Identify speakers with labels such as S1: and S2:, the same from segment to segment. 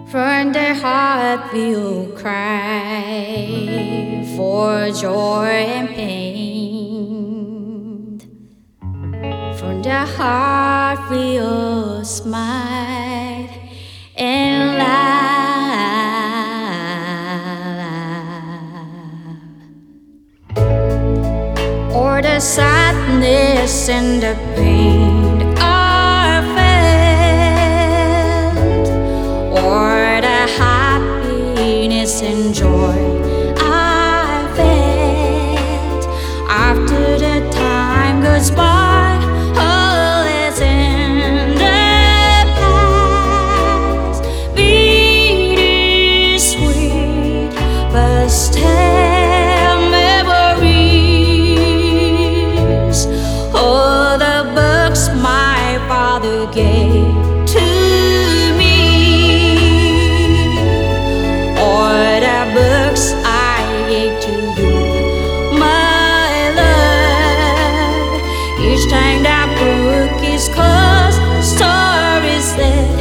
S1: From the heart will cry for joy and pain. From the heart will smile and laugh. Or the sadness and the pain are felt, or the happiness and joy I felt. After the time goes by, all is in the past. Bittersweet, but still memories. All the books my father gave to me, or the books I gave to you, my love. Each time that book is closed, stories that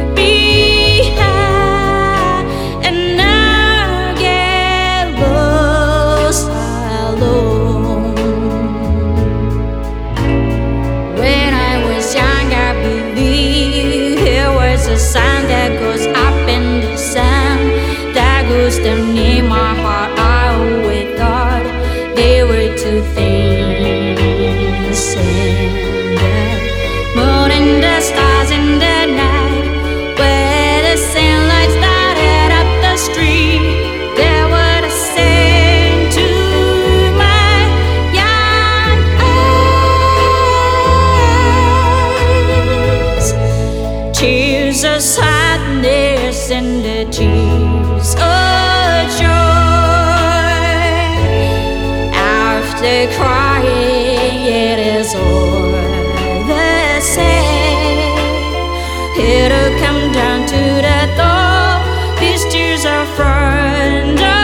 S1: behind, and I get lost alone. When I was young, I believed there was a sun that goes up in the sun, that goes down in my heart. I always thought they were two things, and the moon and the stars in the night, where the sunlight started up the street. They were the same to my young eyes. Tears of sadness and the tears of joy. After crying, it is all the same. It'll come down to the door. These tears are from the